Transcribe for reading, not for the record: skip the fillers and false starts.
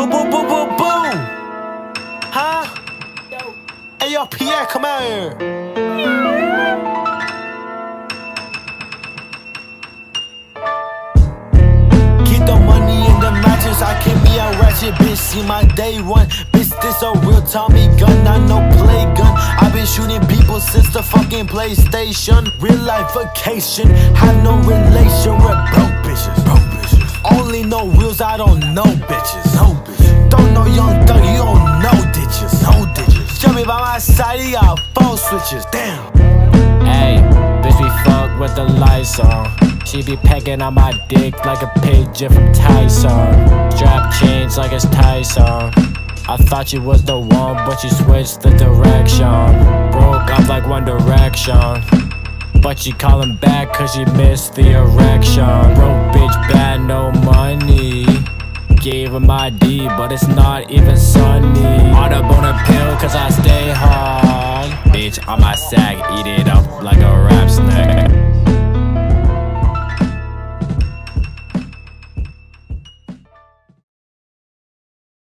Boom, boom, boom, boom, boom. Huh? Hey, yo, Pierre, come out here. Get the money in the mattress. I can be a ratchet, bitch. See my day one. Bitch, this a real Tommy gun, not no play gun. I've been shooting people since the fucking PlayStation. Real life vacation. Have no relation with broke bitches. Only know reals, I don't know bitches. Don't know Young Thug, you don't know ditches. Jump me by my side, he got 4 switches. Damn. Hey, bitch, we fuck with the lights on. She be pecking on my dick like a pigeon from Tyson. Strap chains like it's Tyson. I thought you was the one, but you switched the direction. Broke up like One Direction, but she callin' back cause she missed the erection. Broke bitch bad, no money. Gave her my D, but it's not even sunny. On up on a pill cause I stay hard. Bitch on my sack, eat it up like a rap snack.